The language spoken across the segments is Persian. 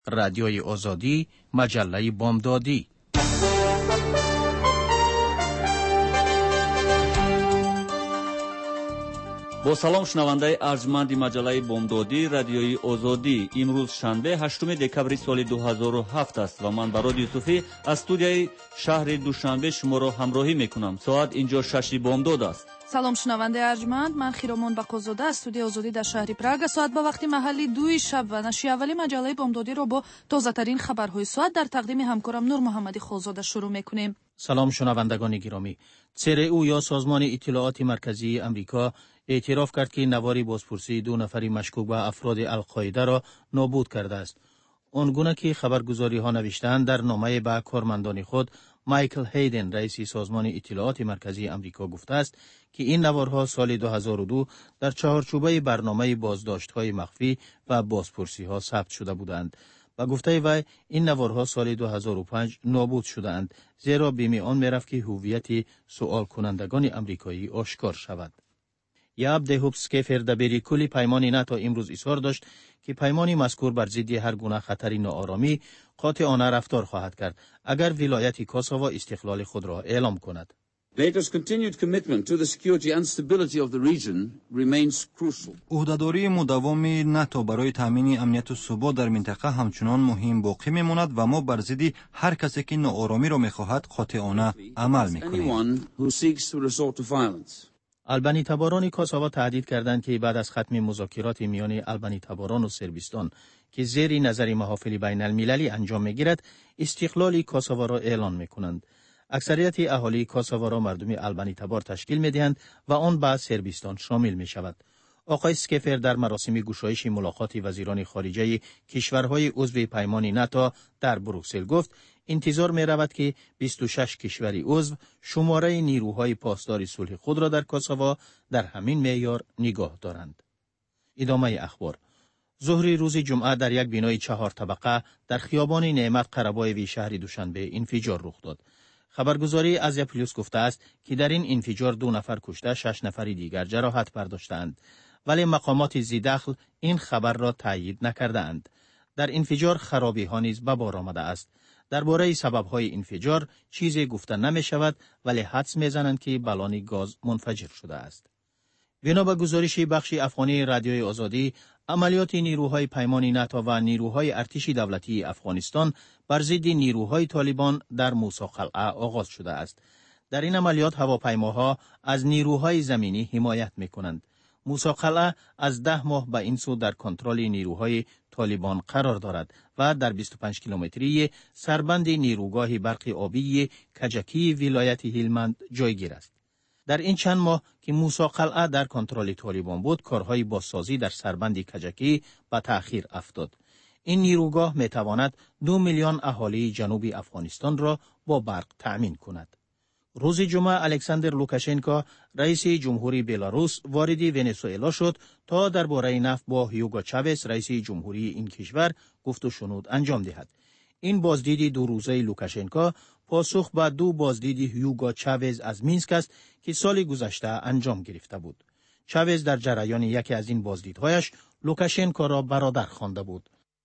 رادیوی آزادی، مجله بامدادی. با سلام شنونده ارجمند مجله بامدادی رادیوی آزادی. امروز شنبه 8 دکبر سال 2007 است و من براد یوسفی از استودیوی شهر دوشنبه شما را همراهی میکنم. ساعت اینجا 6 بامداد است. سلام شنونده ارجمند، من خیرمان بقازاده از استودیو آزادی در شهر پراگ. ساعت به وقتی محلی 2 شب و نشریه اولی مجله بامدادی را با تازه ترین خبرهای ساعت در تقدیم همکارم نور محمدی خالزاده شروع میکنیم. سلام شنوندگان گرامی. ЦРУ یا سازمان اطلاعات مرکزی امریکا اعتراف کرد که نوار بازپرسی 2 نفری مشکوک به افراد القاعده را نابود کرده است. آنگونه که خبرگزاری ها نوشتند در نامه به کارمندان خود، مایکل هیدن رئیس سازمان اطلاعات مرکزی امریکا گفته است که این نوارها سال 2002 در چهارچوبه برنامه بازداشت‌های مخفی و بازپرسی ها ثبت شده بودند. و گفته وی این نوارها سال 2005 نابود شدند، زیرا بیم آن می‌رفت که هویت سوال کنندگان امریکایی آشکار شود. یاب دهوب سکیفر دبیری کلی پیمانی ناتو امروز اظهار داشت که پیمانی مذکور بر ضد هر گونه خطری ناآرامی قاطعانه رفتار خواهد کرد اگر ولایت کوسوو استقلال خود را اعلام کند. NATO's continued commitment to the security and stability of the region remains crucial. عهده‌داری مداوم ناتو برای تامین امنیت و ثبات در منطقه همچنان مهم باقی میماند و ما بر ضد هر کسی که ناآرامی را می‌خواهد قاطعانه عمل می‌کنیم. البانی تباران کوسوو تهدید کردند که بعد از ختم مذاکرات میان البانی تباران و صربستان که زیر نظر محافل بین المللی انجام می‌گیرد، استقلال کوسوو را اعلان می‌کنند. اکثریت اهالی کوسوو را مردم البانی تبار تشکیل می‌دهند و آن به صربستان شامل می‌شود. آقای سکیفر در مراسم گشایش ملاقات وزیران خارجه کشورهای عضو پیمان ناتو در بروکسل گفت انتظار می‌رود که 26 کشور عضو شماره نیروهای پاسدار صلح خود را در کوسوو در همین معیار نگاه دارند. ادامه اخبار. ظهر روز جمعه در یک بنای 4 طبقه در خیابان نعمت قره‌بای شهر دوشنبه انفجار رخ داد. خبرگزاری آزیا پلیس گفته است که در این انفجار 2 نفر کشته 6 نفر دیگر جراحت برداشتند، ولی مقامات ذی‌دخل این خبر را تایید نکردند. در انفجار خرابی ها نیز به بار آمده است. درباره سبب های انفجار چیزی گفته نمی شود، ولی حدس می زنند که بالون گاز منفجر شده است. بنا به گزارش بخش افغانی رادیوی آزادی، عملیات نیروهای پیمان ناتو و نیروهای ارتش دولتی افغانستان بر ضد نیروهای طالبان در موسی قلعه آغاز شده است. در این عملیات هواپیماها از نیروهای زمینی حمایت می‌کنند. موسی قلعه از 10 ماه به این سو در کنترل نیروهای طالبان قرار دارد و در 25 کیلومتری سربند نیروگاه برق آبی کجکی ولایت هلمند جایگیر است. در این چند ماه که موسی قلعه در کنترل طالبان بود، کارهای بازسازی در سربند کجکی به تأخیر افتاد. این نیروگاه میتواند 2 میلیون اهالی جنوب افغانستان را با برق تأمین کند. روز جمعه الکساندر لوکاشنکو رئیس جمهوری بلاروس وارد ونزوئلا شد تا درباره نفت با هیوگو چاوز رئیس جمهوری این کشور گفت و شنود انجام دهد. این بازدید 2 روزه لوکاشنکو پاسخ به 2 بازدید هیوگو چاوز از مینسک است که سال گذشته انجام گرفته بود. چاوز در جریان یکی از این بازدیدهایش لوکاشنکو را برادر خوانده بود.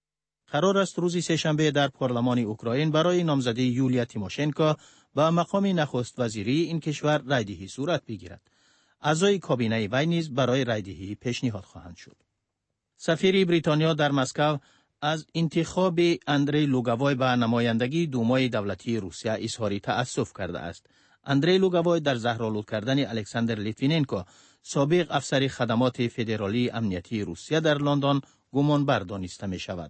قرار است روز سه‌شنبه در پارلمان اوکراین برای نامزدی یولیا تیموشنکو به مقام نخست وزیری این کشور رایدهی صورت بگیرد. اعضای کابینه وی نیز برای رایدهی پیشنهاد خواهند شد. سفیر بریتانیا در مسکو از انتخاب اندری لوگوای به نمایندگی دومای دولتی روسیه اظهار تأسف کرده است. اندری لوگوای در زهرآلود کردن الکساندر لیتویننکو سابق افسر خدمات فدرالی امنیتی روسیه در لندن گمانبر دانسته می شود.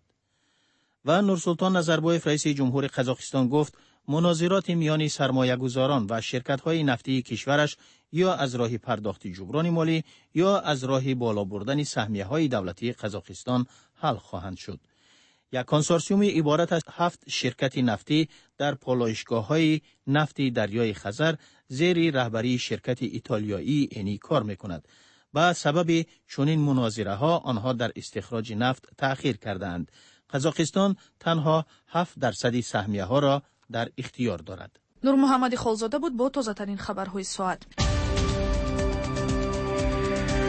و نورسلطان نظربایف رئیس جمهور قزاقستان گفت مناظرات میان سرمایه‌گذاران و شرکت‌های نفتی کشورش یا از راه پرداخت جبران مالی یا از راه بالا بردن سهمیه‌های دولتی قزاقستان حل خواهند شد. یک کنسورسیوم عبارت از 7 شرکت نفتی در پالایشگاه‌های نفتی دریای خزر زیر رهبری شرکت ایتالیایی انی کار می‌کند. به سبب چنین مناظره‌ها آنها در استخراج نفت تأخیر کردند. قزاقستان تنها 7% سهمیه‌ها را در اختیار دارد. نور محمدی خالزاده بود با تازه ترین خبرهای ساعت.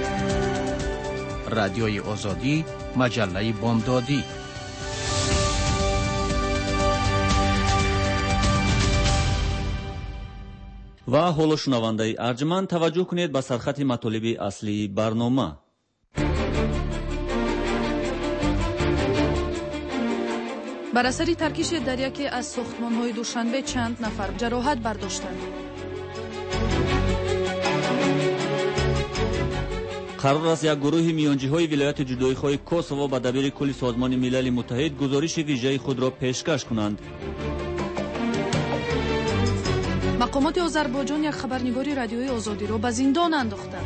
رادیوی آزادی، مجله بامدادی. و حالا شنونده ارجمند توجه کنید به سرخط مطالب اصلی برنامه. بر اثر ترکیش در یکی از ساختمان‌های دوشنبه چند نفر جراحت برداشتند. قرار است یک گروه میانجی‌های ولایت جدایی‌خواه کوسوو به دبیر کل سازمان ملل متحد گزارش ویژه خود را پیشکش کنند. مقامات آذربایجان یک خبرنگاری رادیویی آزادی را به زندان انداختند.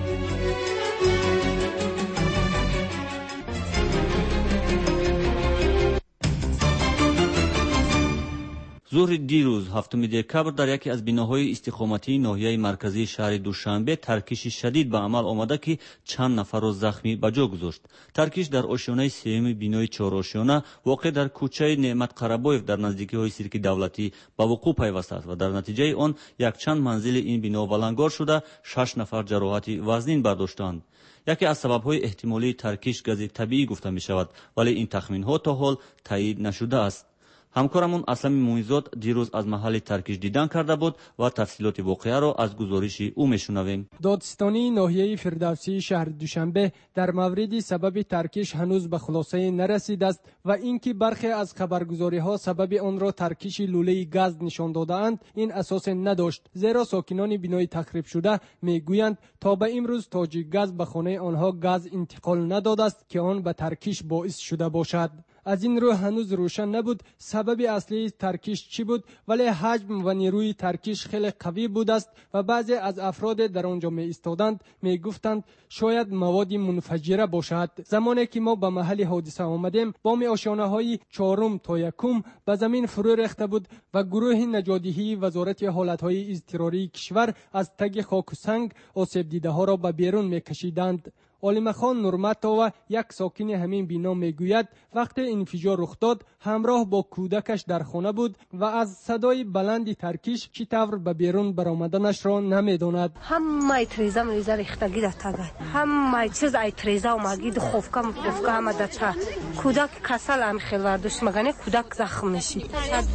ظهر دیروز هفتم دکبر در یکی از بناهای استقامتی ناحیه مرکزی شهر دوشنبه ترکیش شدید به عمل آمده که چند نفر را زخمی به جا گذاشت. ترکیش در آشیانه سوم بنای چهار آشیانه واقع در کوچه نعمت قربایف در نزدیکی های سیرک دولتی به وقوع پیوسته است و در نتیجه آن یک چند منزل این بنا ولنگار شده 6 نفر جراحت وزنین برداشتند. یکی از سبب‌های احتمالی ترکیش گاز طبیعی گفته می شود، ولی این تخمین‌ها تا حال تایید نشده است. همکارمون اسلم مویزاد دیروز از محل ترکیش دیدن کرده بود و تفصیلات واقعه را از گزارش او میشنویم. دادستانی ناحیه فردوسی شهر دوشنبه در مورد سبب ترکیش هنوز به خلاصه نرسیده است و اینکه برخی از خبرگزاری‌ها سبب آن را ترکیش لوله گاز نشان داده‌اند این اساس نداشت، زیرا ساکنان بنای تخریب شده میگویند تا به امروز تاجیک گاز به خانه آنها گاز انتقال نداده است که آن به ترکیش باعث شده باشد. از این رو هنوز روشن نبود سبب اصلی ترکیش چی بود، ولی حجم و نیروی ترکیش خیلی قوی بود است و بعضی از افراد در آنجا می ایستادند می گفتند شاید مواد منفجره باشد. زمانی که ما به محل حادثه آمدیم بام آشیانه های 4 تا 1 به زمین فرو ریخته بود و گروه نجادی وزارت حالت های اضطراری کشور از تگ خاک و سنگ آسیب دیده ها را به بیرون می کشیدند. عالم خان نورمتووا یک ساکن همین بنا میگوید وقتی انفجار رخ داد همراه با کودکش در خانه بود و از صدای بلند ترکیش چطور به بیرون برآمدنش را نمیداند. همه تریزا میریزا ریختگی در تگه همه چیز ای تریزا و مگید خوفکا همه دچه کودک کسل هم خیلی وردوش مگنه کودک زخم میشی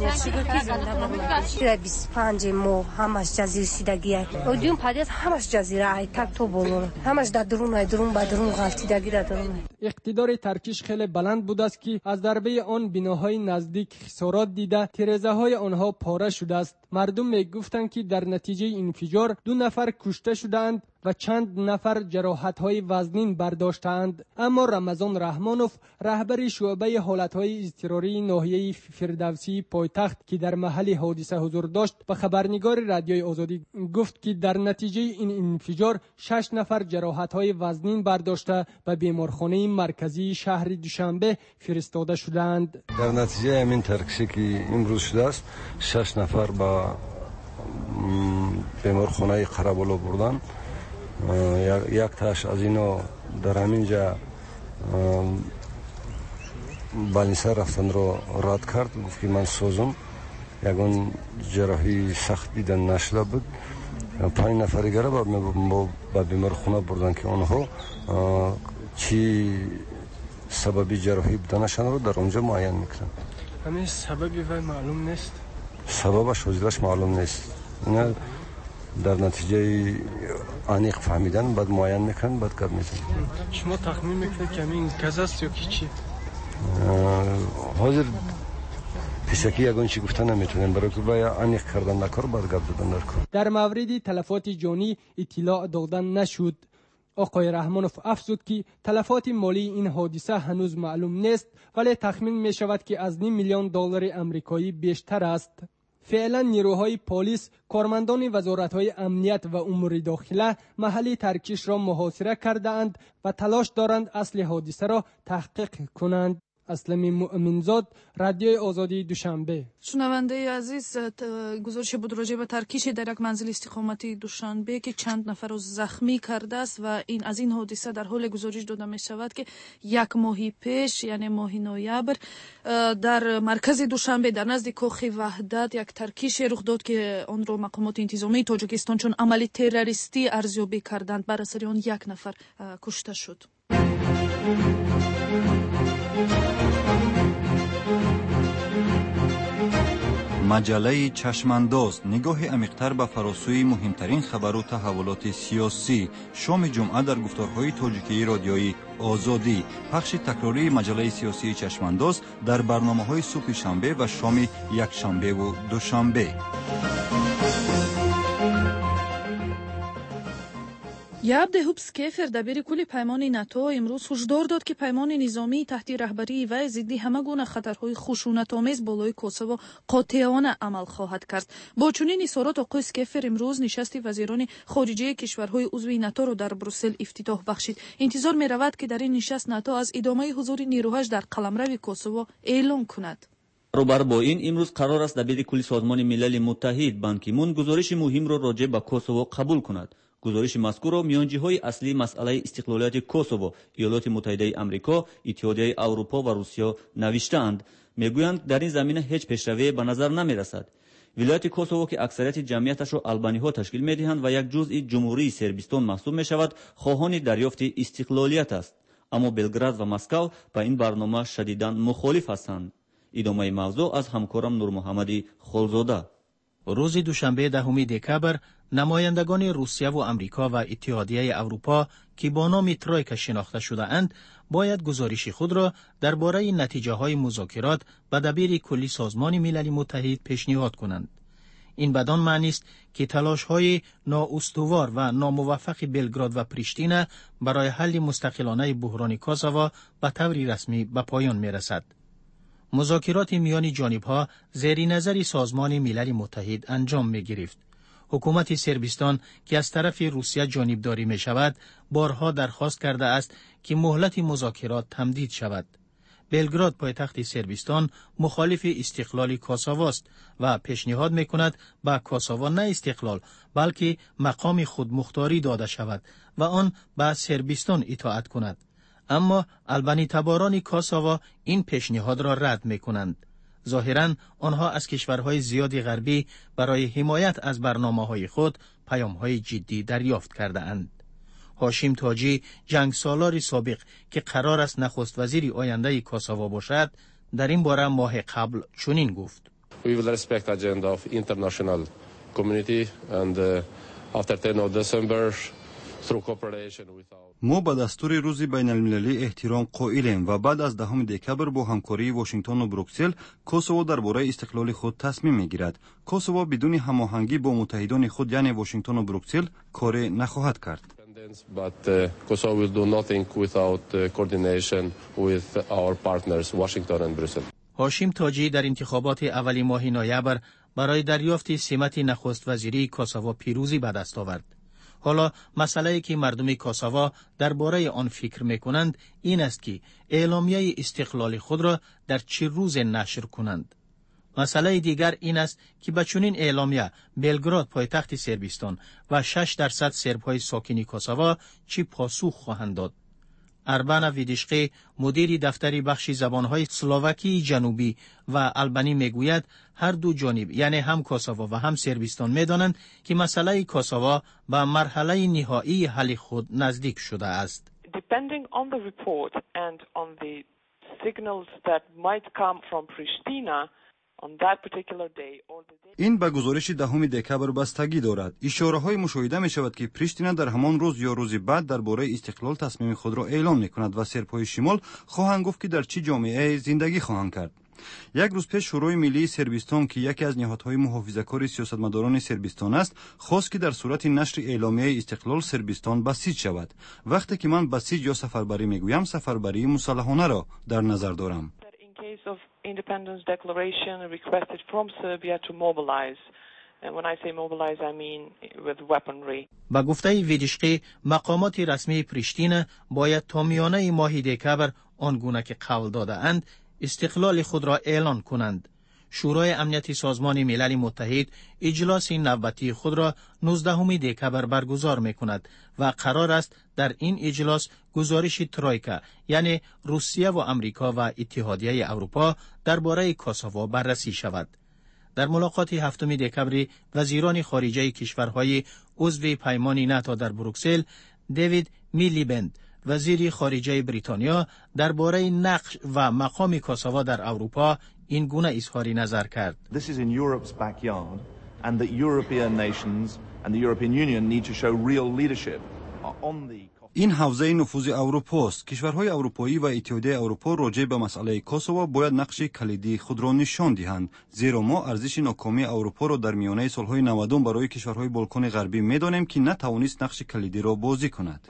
25 ماه همش جزیره سیدگی اودیون پدیز همش جزیره ای تک تو بولون همش در درون بدرون غلطیدگی را دارم. اقتدار ترکیش خیلی بلند بود است که از ضربه آن بناهای نزدیک خسارات دیده تیره‌های های آنها پاره شده است. مردم میگفتند که در نتیجه انفجار 2 نفر کشته شدند و چند نفر جراحت های وزنین برداشتند. اما رمضان رحمانوف رهبر شعبه حالت های اضطراری ناحیه فردوسی پایتخت که در محل حادثه حضور داشت به خبرنگار رادیوی آزادی گفت که در نتیجه این انفجار 6 نفر جراحت های وزنین برداشته به بیمارخانه مرکزی شهر دوشنبه فرستاده شدند. در نتیجه همین ترکیشی که امروز شده است 6 نفر به بیمارخانه قربالو بردن. یک تاش از اینا در همینجا بالینسه رفتن رو رد کرد، گفت که من سوزم. یکون جراحی سخت دیدن نشده بود. 5 نفر دیگر به بیمارخانه بردن که آنها چی سببی جراحی بودنشان رو در اونجا معین میکنن. همین سببی و معلوم نیست. سببش وجودش معلوم نیست. اینا در نتیجه عمیق فهمیدن بعد معین میکنن بعد کار میزنن. شما تخمین میکنید که همین گاز است یا کی چی؟ حاضر پیشکی یگان چی گفتن نمیتونیم برای که باید عمیق کردن نکار بعد گپ زدن نکار. در مورد تلفات جانی اطلاع دادن نشد. آقای رحمانوف افزود که تلفات مالی این حادثه هنوز معلوم نیست، ولی تخمین می شود که از $5 میلیون آمریکایی بیشتر است. فعلا نیروهای پلیس، کارمندان وزارت‌های امنیت و امور داخله محل ترکیش را محاصره کرده‌اند و تلاش دارند اصل حادثه را تحقیق کنند. اسلم مؤمنزاد، رادیوی آزادی دوشنبه. شنونده عزیز، گزارش بود راجع به ترکیش در یک منزل استقامتی دوشنبه که چند نفر را زخمی کرده است و این از این حادثه در حال گزارش داده می شود که 1 ماه پیش یعنی ماه نوامبر در مرکز دوشنبه در نزد کاخ وحدت یک ترکیش رخ داد که آن را مقامات انتظامی تاجیکستان چون عمل تروریستی ارزیابی کردند. بر اثر آن 1 نفر کشته شد. مجله چشمانداز نگاه عمیق‌تر به فراسوی مهمترین خبر و تحولات سیاسی. شام جمعه در گفتارهای تاجیکی رادیویی آزادی. پخش تکراری مجله سیاسی چشمانداز در برنامه‌های صبح شنبه و شام یکشنبه و دوشنبه. Ябдеҳуб Скефер дабири кулли паймони НАТО имрӯз ҳушдор дод, ки паймони низомии таҳти раҳбарии вай зидди ҳама гуна хатарҳои хушунатомез болои Косово қотеона амал хоҳад кард. Бо чунин изҳорот оқои Скефер имрӯз нишасти вазирони хориҷияи кишварҳои узви НАТО-ро дар Брюссел ифтитоҳ бахшид. Интизор меравад, ки дар ин нишаст НАТО аз идомаи ҳузури нирӯҳаш дар қаламрави Косово эълон кунад. баробар бо ин имрӯз қарор аст дабири кулли созмони милали муттаҳид Бан Ки Мун гузориши муҳимро роҷеъ ба Косово қабул кунад. гузориши мазкурро миёнҷиҳои аслии масъалаи истиқлолияти Косово, Иёлоти Муттаҳидаи Амрико, Иттиҳодияи Аврупо ва Русиё навиштаанд. мегӯянд дар ин замина ҳеҷ пешравие ба назар намерасад. вилояти Косово, ки аксарияти ҷамъияташро албаниҳо ташкил медиҳанд ва як ҷузъи ҷумҳурии Сербистон маҳсуб мешавад, хоҳони дарёфти истиқлолият аст. аммо Белград ва Москав ба ин барнома шадидан мухолиф ҳастанд. идомаи мавзӯъ аз ҳамкорам Нурмуҳаммади Холзода. рӯзи душанбе 10 декабр намояндагони Русия ва Амрико ва Иттиҳодияи Аврупо, ки бо номи Тройка шинохта шудаанд, бояд гузориши худро дар бораи натиҷаҳои музокирот ба дабири кулли созмони милали муттаҳид пешниҳод кунанд. ин бадон маънист, ки талошҳои ноустувор ва номуваффақи Белград ва Приштина барои ҳалли мустақилонаи буҳрони Косово ба таври расмӣ ба поён мерасад. музокироти миёни ҷонибҳо зери назари созмони милали муттаҳид анҷом мегирифт. ҳукумати Сербистон, ки аз тарафи Русия ҷонибдорӣ мешавад, борҳо дархост кардааст, ки муҳлати музокирот тамдид шавад. белград пойтахти Сербистон мухолифи истиқлоли Косовост ва пешниҳод мекунад ба Косово на истиқлол, балки мақоми худмухторӣ дода шавад ва он ба Сербистон итоат кунад. аммо албанитаборони Косово ин пешниҳодро рад мекунанд. ظاهراً آنها از کشورهای زیادی غربی برای حمایت از برنامه‌های خود پیام‌های جدی دریافت کرده‌اند. هاشم تاجی جنگسالار سابق که قرار است نخست وزیر آینده کاساوا باشد، در این باره ماه قبل چنین گفت: We will respect agenda of international community and after 10 of December through cooperation with our ما به دستور روز بین المللی احترام قائلیم و بعد از 10 دکبر با همکاری واشنگتن و بروکسل کوسوو درباره استقلال خود تصمیم میگیرد. کوسوو بدون هماهنگی با متحدان خود یعنی واشنگتن و بروکسل کار نخواهد کرد. But Kosovo will do nothing without coordination with our partners Washington and Brussels. هاشم تاجی در انتخابات اولی ماه نوامبر برای دریافت سمت نخست وزیری کاساوا پیروزی به دست آورد. حالا مسئله‌ای که مردم کاساوا درباره آن فکر می‌کنند این است که اعلامیه استقلال خود را در چه روز نشر کنند. مسئله دیگر این است که با چنین اعلامیه بلگراد پایتخت سربستان و 6% سرب‌های ساکن کاساوا چه پاسخ خواهند داد. اربانا ویدیشقی مدیر دفتر بخش زبانهای سلواکی جنوبی و آلبانی میگوید هر دو جانب یعنی هم کاساوا و هم سربستان میدانند که مسئله کاساوا به مرحله نهایی حل خود نزدیک شده است. Depending on the report and on the signals that might come from Pristina on that particular day or the day... این به گزارش 10 دکبر بستگی دارد. اشاره‌های مشاهده می‌شود که پریشتینا در همان روز یا روزی بعد درباره استقلال تصمیم خود را اعلام می‌کند و سرب‌های شمال خواهند گفت که در چه جامعه زندگی خواهند کرد. یک روز پیش شورای ملی سربستان که یکی از نهادهای محافظه‌کار سیاستمداران سربستان است، خواست که در صورت نشر اعلامیه استقلال سربستان بسیج شود. وقتی که من بسیج یا سفربری میگویم، سفربری مسلحانه را در نظر دارم. of independence declaration requested from Serbia to mobilize. And when I say mobilize, I mean with weaponry. با گفته ویدیشقی مقامات رسمی پریشتین باید تا میانه ماه دکبر آنگونه که قول داده اند استقلال خود را اعلان کنند. شورای امنیت سازمان ملل متحد اجلاس نوبتی خود را 19 دکبر برگزار می‌کند و قرار است در این اجلاس گزارش ترویکا یعنی روسیه و آمریکا و اتحادیه اروپا درباره کاساوا بررسی شود. در ملاقات 7 دکبر وزیران خارجه کشورهای عضو پیمان ناتو در بروکسل، دیوید میلیبند وزیر خارجه بریتانیا درباره نقش و مقام کاساوا در اروپا این گونه اظهار نظر کرد. This is in Europe's backyard and the European nations and the European Union need to show real leadership on the این حوزه نفوذ اروپا است. کشورهای اروپایی و اتحادیه اروپا راجع به مسئله کوسوو باید نقش کلیدی خود را نشان دهند، زیرا ما ارزش ناکامی اروپا را در میانه سالهای 90 برای کشورهای بالکان غربی می‌دانیم که نتوانست نقش کلیدی را بازی کند.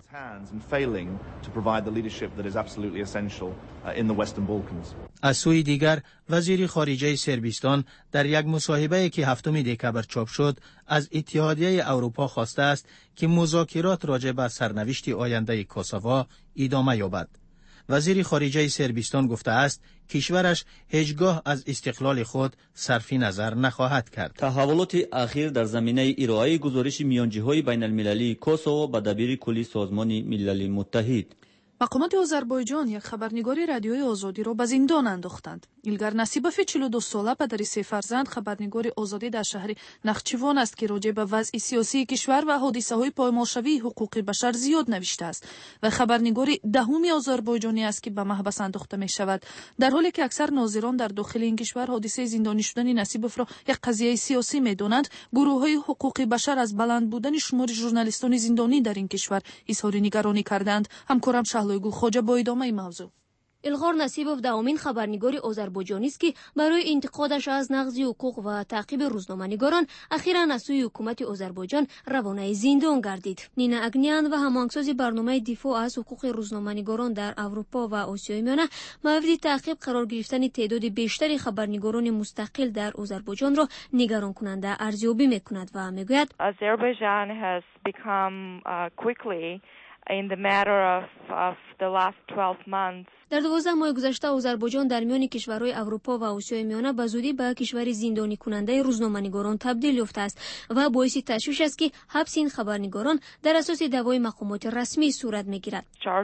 از سوی دیگر وزیر خارجه سربیستان در یک مصاحبه‌ای که 7 دکبر چاپ شد از اتحادیه اروپا خواسته است که مذاکرات راجع به سرنوشت آینده کوسوو ادامه یابد. وزیر خارجه سربیستان گفته است کشورش هیچگاه از استقلال خود صرف نظر نخواهد کرد. تحولات اخیر در زمینه ارائه گزارش میانجی‌های بین‌المللی کوسوو به دبیر کلی سازمان ملل متحد. مقامات آذربایجان یک خبرنگار رادیوی آزادی را به زندان انداختند. ایلگار نصیبوف 42 ساله پدر 3 فرزند خبرنگار آزادی در شهر نخچیوان است که راجع به وضع سیاسی کشور و حادثه‌های پایمالشوی حقوق بشر زیاد نوشته است و خبرنگار دهم آذربایجانی است که به محبس انداخته می شود، در حالی که اکثر ناظران در داخل این کشور حادثه زندانی شدن نصیبوف را یک قضیه سیاسی می دانند. گروه‌های حقوق بشر از بلند بودن شمار ژورنالیستان زندانی در این کشور اظهار نگرانی کردند. همکارم گل خوجه با ادامه موضوع. الغار نصیبوف دومین خبرنگار آذربایجانی است که برای انتقادش از نقض حقوق و تعقیب روزنامه‌نگاران اخیراً از سوی حکومت آذربایجان روانه زندان گردید. نینا اگنیان و هماهنگساز برنامه دفاع از حقوق روزنامه‌نگاران در اروپا و آسیای میانه مورد تعقیب قرار گرفتن تعداد بیشتر خبرنگاران مستقل در آذربایجان را نگران کننده ارزیابی می‌کند و میگوید Azerbaijan has become quickly in the matter of the last 12 months. در 12 ماه گذشته آذربایجان در میان کشورهای اروپا و آسیای میانه به زودی به کشور زندانی کننده روزنامه‌نگاران تبدیل یافته است و باعث تشویش است که حبس این خبرنگاران در اساس دعوای مقامات رسمی صورت میگیرد.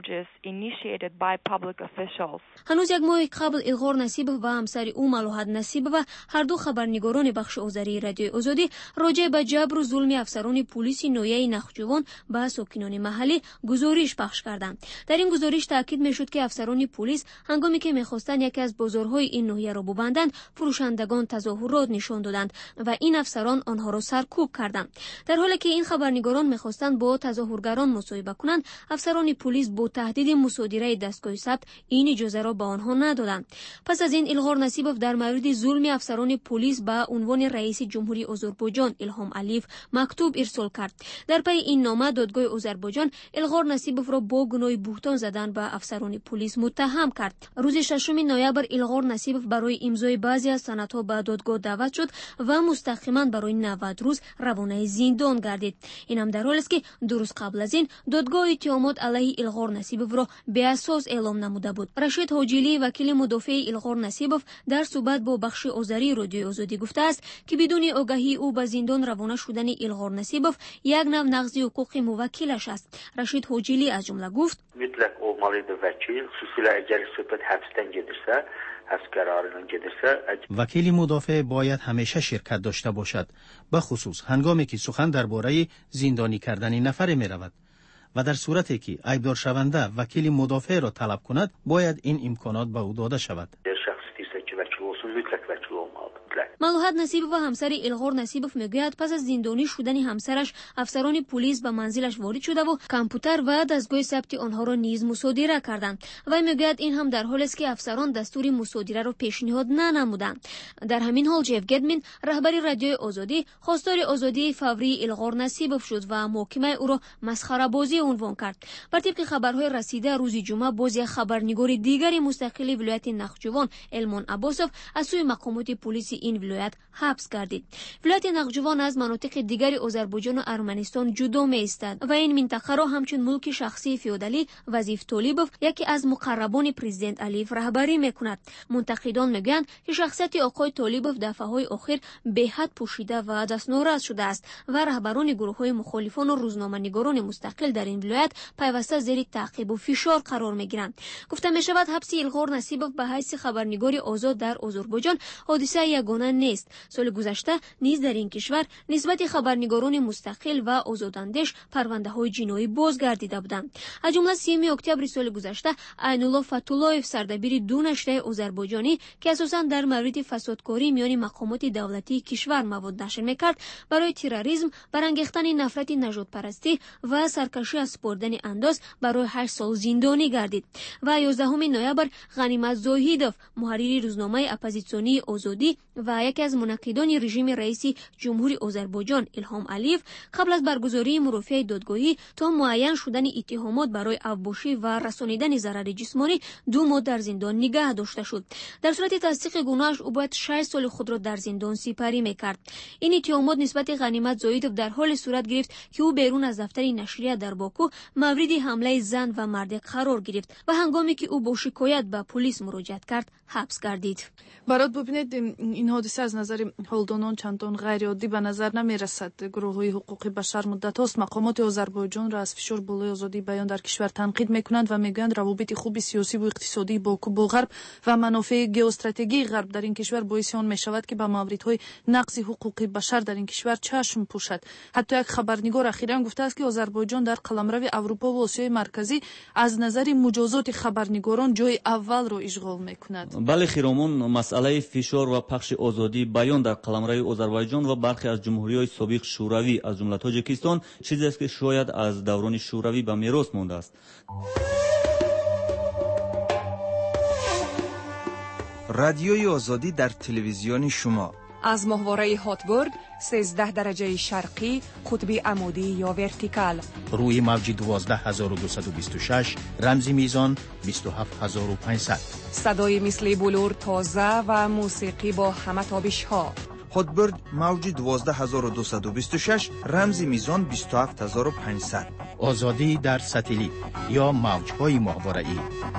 هنوز یک ماه قبل الغار نصیبوف و همسر او ملاحت نصیبوف هر دو خبرنگاران بخش آذری رادیوی آزادی راجع به جبر و ظلم افسران پلیس نویه نخجوان به ساکنان محلی گزارش پخش کردند. در این گزارش تاکید میشد که افسران پلیس هنگامی که می‌خواستند یکی از بازارهای این ناحیه را ببندند، فروشندگان تظاهرات نشان دادند و این افسران آنها را سرکوب کردند. در حالی که این خبرنگاران می‌خواستند با تظاهرگران مصاحبه کنند، افسران پلیس با تهدید مصادره دستگاه ثبت این اجازه را به آنها ندادند. پس از این الغار نصیبوف در مورد ظلم افسران پلیس به عنوان رئیس جمهوری آذربایجان الهام علیف مکتوب ارسال کرد. در پی این نامه دادگاه آذربایجان الغار نصیبوف را با گناه بهتان زدن به افسران پلیس متهم کرد. روز 6 نوامبر الغار نصیبوف برای امضای بعضی از سندها به دادگاه دعوت شد و مستقیما برای 90 روز روانه زندان گردید. این هم در حالی است که درست قبل از این دادگاه اتهامات علیه الغار نصیبوف را به اساس اعلام نموده بود. رشید حاجیلی وکیل مدافع الغار نصیبوف در صحبت با بخش آذری رادیوی آزادی گفته است که بدون آگاهی او به زندان روانه شدن الغار نصیبوف یک نوع نقض حقوق موکلش است. رشید حاجیلی از جمله گفت mütləq olmalıdır vəkil, xüsusilə əgər söhbət həbsdən gedirsə, həbs qərarından gedirsə. وکیل مدافع باید همیشه شرکت داشته باشد، به خصوص هنگامی که سخن درباره زندانی کردن نفر می رود و در صورتی که ایبدار شونده وکیل مدافع را طلب کند باید این امکانات به او داده شود. شخص istəyirsə ki, vəkil olsun, mütləq vəkil olmalıdır. ملاحت نصیبوف و همسر الغار نصیبوف میگوید پس از زندانی شدن همسرش افسران پلیس به منزلش وارد شده و کامپیوتر و دستگاه ثبت آنها را نیز مصادره کردند و میگوید این هم در حالی است که افسران دستور مصادره را پیشنهاد ننمودند. در همین حال جف گدمین رهبر رادیوی آزادی خواستار آزادی فوری الغار نصیبوف شد و محاکمه او را مسخره بازی عنوان کرد. بر طبق خبرهای رسیده روز جمعه باز یک خبرنگار دیگری مستقل ولایت نخجوان المان عباسوف از سوی مقامات پلیس این ولایت حبس گردید. ولایت نخجوان از مناطق دیگر آذربایجان و ارمنستان جدا می‌ایستد و این منطقه را همچون ملک شخصی فئودالی وظیف طالبوف یکی از مقربان پرزیدنت علیف رهبری می‌کند. منتقدان میگویند که شخصیت آقای طالبوف دفعه‌های اخیر به حد پوشیده و دستنوراز شده است و رهبران گروه‌های مخالفان و روزنامه‌نگاران مستقل در این ولایت پیوسته زیر تعقیب و فشار قرار می‌گیرند. گفته می‌شود حبس الغار نصیبوف به حیث خبرنگار آزاد در آذربایجان حادثه یگانه یگانه نیست. سال گذشته نیز در این کشور نسبت خبرنگاران مستقل و آزاداندیش پرونده‌های جنایی بازگردیده بودند. از جمله 3 اکتبر سال گذشته عین‌الله فتولایف سردبیر دو نشریه آذربایجانی که اساساً در مورد فسادکاری میان مقامات دولتی کشور مواد نشر میکرد برای تروریسم، برانگیختن نفرت نژادپرستی و سرکشی از سپردن انداز برای 8 سال زندانی گردید. و 11 نوامبر غنیمت زاهیدوف محرر روزنامه اپوزیسیونی آزادی و یکی از منقدان رژیم رئیس جمهوری آذربایجان الهام علیف قبل از برگزاری مرافعه دادگاهی تا معین شدن اتهامات برای افباشی و رسانیدن ضرر جسمانی 2 ماه در زندان نگه داشته شد. در صورت تصدیق گناهش او باید 6 سال خود را در زندان سپری میکرد. این اتهامات نسبت غنیمت زاهیدوف در حال صورت گرفت که او بیرون از دفتر نشریه در باکو مورد حمله زن و مرد قرار گرفت و هنگامی که او با شکایت به پلیس مراجعت کرد حبس گردید. برات ببینید این حادثه از نظر هولدانان چندان غیر عادی به نظر نمی رسد. گروه‌های حقوقی بشر مدت است مقامات آذربایجان را از فشار بالای آزادی بیان در کشور تنقید میکنند و میگویند روابط خوب سیاسی و اقتصادی باکو با غرب و منافع ژئواستراتژیک غرب در این کشور باعث آن میشود که به موردهای نقض حقوق بشر در این کشور چشم پوشد. حتی یک خبرنگار اخیراً گفته است که آذربایجان در قلمرو اروپا و آسیای مرکزی از نظر مجازات خبرنگاران جای اول را اشغال میکند. بله خیرامون، مسئله فشار و پخش آزادی بیان در قلمرو آذربایجان و برخی از جمهوری‌های سابق شوروی از جمله تاجیکستان چیزی است که شاید از دوران شوروی به میراث مانده است. رادیوی آزادی در تلویزیون شما از ماهواره هاتبورگ 13 درجه شرقی قطب عمودی یا ورتیکال روی موج 12226 رمزی میزان 27500 صدای مثل بلور تازه و موسیقی با همه تابش ها. هاتبورگ موج 12226 رمزی میزان 27500 آزادی در ساتلیت یا موج‌های ماهواره‌ای.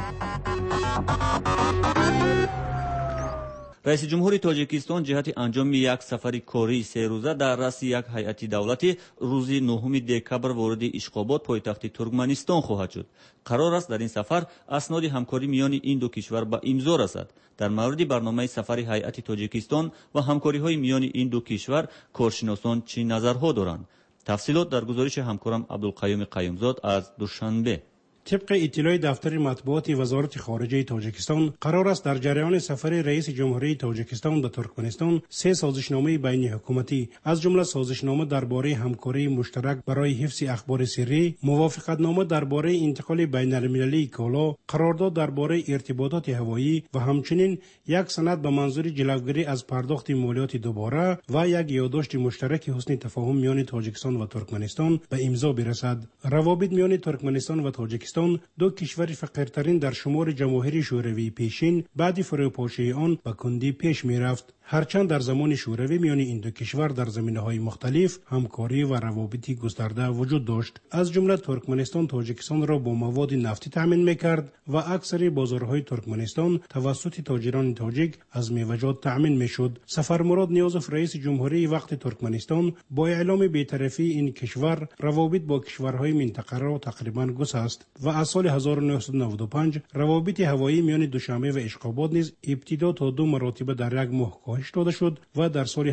رئیس جمهوری تاجیکستان جهت انجام یک سفر کاری 3 روزه در رأس یک هیئت دولتی روز 9 دکبر وارد اشخاباد پایتخت ترکمنستان خواهد شد. قرار است در این سفر اسناد همکاری میان این دو کشور به امضا رسد. در مورد برنامه سفر هیئت تاجیکستان و همکاری‌های میان این دو کشور کارشناسان چه نظرها دارند؟ تفصیلات در گزارش همکارم عبدالقیوم قیومزاد از دوشنبه. طبق اطلاع دفتر مطبوعات وزارت خارجه تاجیکستان قرار است در جریان سفر رئیس جمهوری تاجیکستان به ترکمنستان 3 سازشنامه بین حکومتی از جمله سازشنامه درباره همکاری مشترک برای حفظ اخبار سری، موافقتنامه درباره انتقال بین المللی کالا، قرارداد درباره ارتباطات هوایی و همچنین یک سند به منظور جلوگیری از پرداخت مالیات دوباره و یک یادداشت مشترک حسن تفاهم میان تاجیکستان و ترکمنستان به امضا برسد. روابط میان ترکمنستان و تاجیکستان دو کشور فقیرترین در شمار جماهیر شوروی پیشین بعد فروپاشی آن به کندی پیش می رفت. هرچند در زمان شوروی میان این دو کشور در زمینه‌های مختلف همکاری و روابطی گسترده وجود داشت. از جمله ترکمنستان تاجیکستان را با مواد نفتی تامین می‌کرد و اکثر بازارهای ترکمنستان توسط تاجران تاجیک از میوه‌جات تامین می‌شد. سفرمراد نیازف رئیس جمهوری وقت ترکمنستان با اعلام بی‌طرفی این کشور روابط با کشورهای منطقه را تقریباً گسست و از سال 1995 روابط هوایی میان دوشنبه و اشخاباد نیز ابتدا تا 2 مرتبه در یک ماه کاهش داده شد و در سال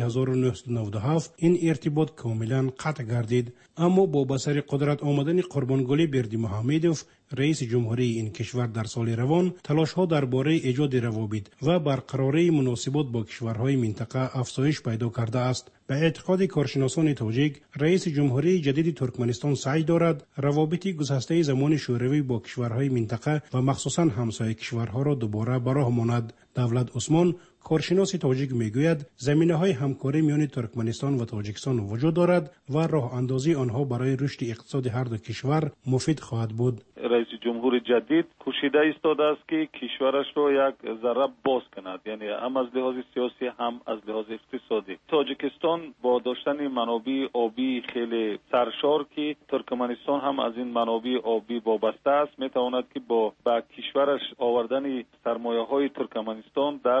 1997 این ارتباط کاملا قطع گردید. اما با بسر قدرت آمدن قربانگلی بردیمحمدوف رئیس جمهوری این کشور در سال روان تلاش‌ها درباره ایجاد روابط و برقراری مناسبات با کشورهای منطقه افزایش پیدا کرده است. به اعتقاد کارشناسان تاجیک، رئیس جمهوری جدید ترکمنستان سعی دارد روابط گسسته زمان شوروی با کشورهای منطقه و مخصوصاً همسایه کشورها را دوباره به راه ماند. دولت عثمان کارشناس تاجیک میگوید زمینه‌های همکاری میان ترکمنستان و تاجیکستان وجود دارد و راه اندازی آنها برای رشد اقتصاد هر دو کشور مفید خواهد بود. رئیس جمهور جدید کوشیده ایستاده است که کشورش را یک ذره باز کند، یعنی هم از لحاظ سیاسی هم از لحاظ اقتصادی. تاجیکستان با داشتن منابع آبی خیلی سرشار که ترکمنستان هم از این منابع آبی وابسته است، میتواند که با کشورش آوردن سرمایه‌های ترکمنستان در ساخت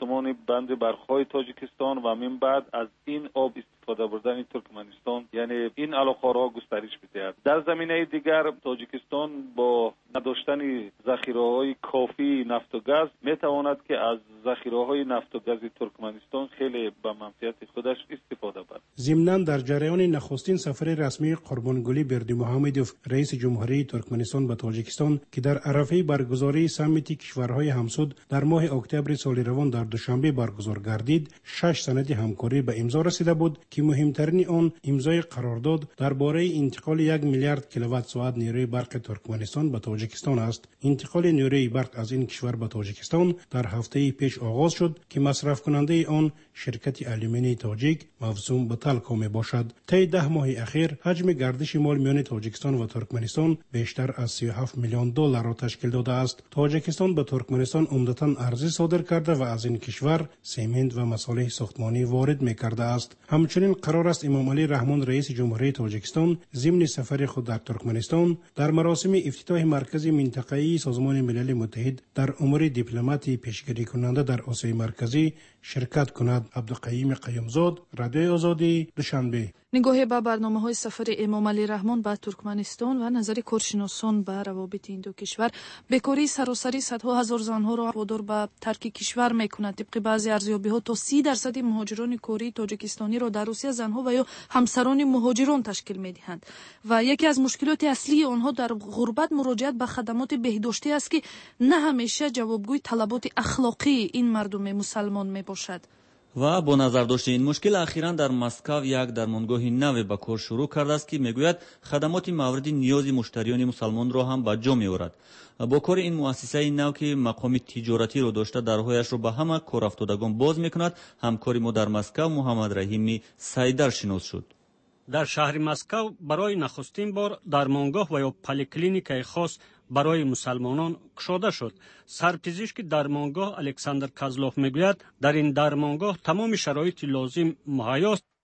ساختمان بند برخای تاجیکستان و من بعد از این آب استفاده بردن ترکمنستان، یعنی این علاقه‌ها گسترش بدهد. در زمینه دیگر تاجیکستان با نداشتن ذخیره‌های کافی نفت و گاز میتواند که از ذخیره‌های نفت و گاز ترکمنستان خیلی به منفعت خودش استفاده برد. ضمناً در جریان نخستین سفر رسمی قربانگلی بردیمحمدوف رئیس جمهوری ترکمنستان به تاجیکستان که در عرفه برگزاری سمیت کشورهای همسود در ماه اکتبر سال روان در دوشنبه برگزار گردید، 6 سند همکاری به امضا رسیده بود که مهمترین آن امضای قرارداد درباره انتقال 1 میلیارد کیلووات ساعت نیروی برق ترکمنستان به تاجیکستان است. انتقال نیروی برق از این کشور به تاجیکستان در هفته پیش آغاز شد که مصرف کننده آن شرکت آلومینی تاجیک موسوم به تلکو می باشد. طی 10 ماه اخیر حجم گردش مال میان تاجیکستان و ترکمنستان بیشتر از 37 میلیون دلار را تشکیل داده است. تاجیکستان به ترکمنستان عمدتاً ارزی صادر کرده و از این کشور سمنت و مصالح ساختمانی وارد می کرده است. همچنین قرار است امام علی رحمان رئیس جمهوری تاجیکستان ضمن سفر خود در ترکمنستان در مراسم افتتاح مرکز منطقه‌ای سازمان ملل متحد در امور دیپلماتی پیشگیری کننده در آسیای مرکزی شرکت کند. عبدالقیوم قیومزاد، رادیوی آزادی، دوشنبه. نگاهی به برنامه‌های سفر امام علی رحمان به ترکمنستان و نظر کارشناسان به روابط این دو کشور، بیکاری سراسری صدها هزار زنها را وادار به ترک کشور می‌کند. طبق بعضی ارزیابی‌ها تا 30% مهاجران کاری تاجیکستانی را در روسیه زنها و یا همسران مهاجران تشکیل می‌دهند و یکی از مشکلات اصلی آنها در غربت مراجعت به خدمات بهداشتی است که نه همیشه جوابگوی طلبات اخلاقی این مردم مسلمان میباشد. و با نظر داشته این مشکل اخیراً در مسکو یک درمانگاه نو به کار شروع کرده است که میگوید خدمات مورد نیاز مشتریان مسلمان را هم به جا میآورد. با کار این مؤسسه نو که مقام تجارتی را داشته درهایش را به همه کارافتادگان باز میکند، همکار ما در مسکو محمد رحیمی سیدر شناس شد. در شهر مسکو برای نخستین بار درمانگاه و یا پلیکلینیک خاص برای مسلمانان گشوده شد. سرپزشک درمانگاه الکساندر کازلوف میگوید در این درمانگاه تمام شرایط لازم مهیا است.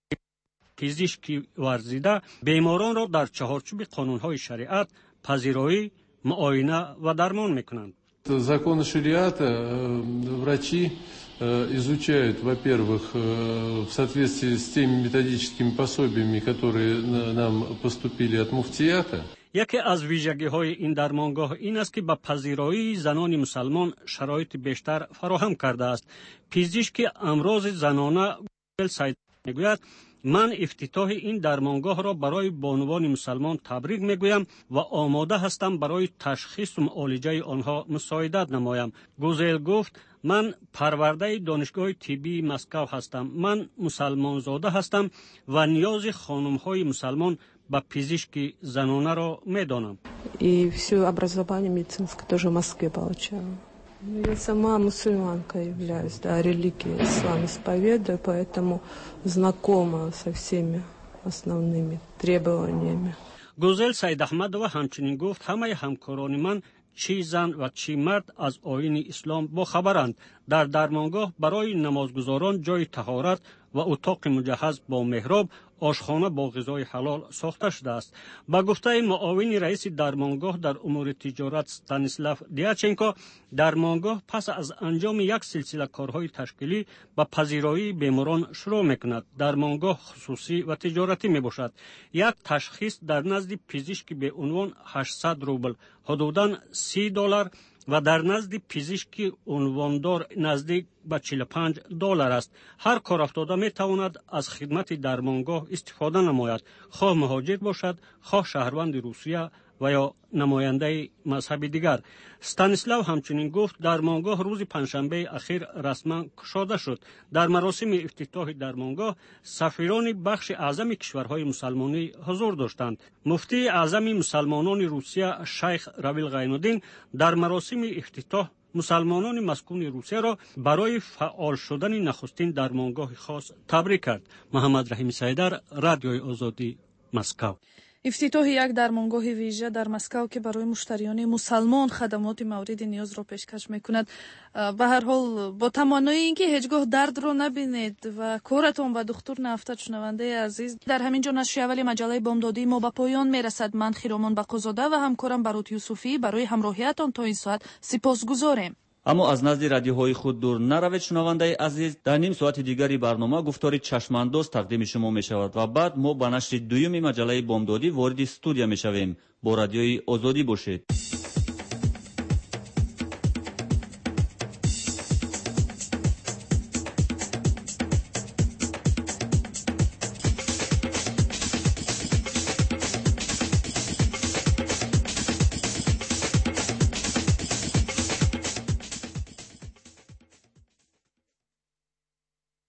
پزشکی ورزیده بیماران را در چهارچوب قانون‌های شریعت پذیرایی، معاینه و درمان میکنند. Законы шариата врачи изучают, во-первых, в соответствии с теми методическими пособиями, которые нам поступили от муфтията. یکی از ویژگی‌های این درمانگاه این است که به پذیرایی زنان مسلمان شرایط بیشتر فراهم کرده است. پزشک امراض زنانه سید میگوید من افتتاح این درمانگاه را برای بانوان مسلمان تبریک میگویم و آماده هستم برای تشخیص و معالجه آنها مساعدت نمایم. گوزل گفت من پرورده دانشگاه طبی مسکو هستم. من مسلمان زاده هستم و نیاز خانم‌های مسلمان به پزشکی زنانه را میدانم. И все образование медицинское тоже в Москве получала. Я сама мусульманка являюсь, да, религию ислам исповедую, поэтому знакома со всеми основными требованиями. گوزل سید احمدова همچنین گفت همه همکاران من چی زن و چی مرد از آیین اسلام با خبرند. در درمانگاه برای نمازگزاران جای طهارت و اتاق مجهز با محراب، آشخانه با غذای حلال ساخته شده است. با گفته معاون رئیس درمانگاه در امور تجارت استانیسلاو دیاچنکو، درمانگاه پس از انجام یک سلسله کارهای تشکیلی و پذیرایی بیماران شروع میکند. درمانگاه خصوصی و تجارتی میباشد. یک تشخیص در نزد پزشک به عنوان 800 روبل حدوداً $30 و در نزد پزشک عنواندار نزدیک به $45 است. هر کارافتاده می تواند از خدمت درمانگاه استفاده نماید، خواه مهاجر باشد، خواه شهروند روسیه و یا نماینده مذهب دیگر. استانیسلاو همچنین گفت درمانگاه روز پنجشنبه اخیر رسما گشوده شد. در مراسم افتتاح درمانگاه سفیران بخش اعظم کشورهای مسلمانی حضور داشتند. مفتی اعظم مسلمانان روسیه شیخ رویل غینالدین در مراسم افتتاح مسلمانان مسکون روسیه را برای فعال شدن نخستین درمانگاه خاص تبریک کرد. محمد رحیم سیدر، رادیوی آزادی، مسکو. افتتاح یک درمانگاه ویژه در مسکو که برای مشتریان مسلمان خدمات مورد نیاز را پیشکش میکند. به هر حال با تمنای اینکه هیچگاه درد را نبینید و کارتان و دکتر نفت شنونده عزیز، در همین جا نشر اول مجله بامدادی ما به پایان میرسد. من خیرامان بقازاده و همکارم برات یوسفی برای همراهیتان تا این ساعت سپاسگزاریم. аммо аз назди радиоҳои худ дур наравед. шунавандаи азиз, дар ним соати дигари барнома гуфтори чашмандоз тақдими шумо мешавад ва баъд мо ба нашри дуюми маҷалаи бомдодӣ вориди студия мешавем. бо радиои озодӣ бошед.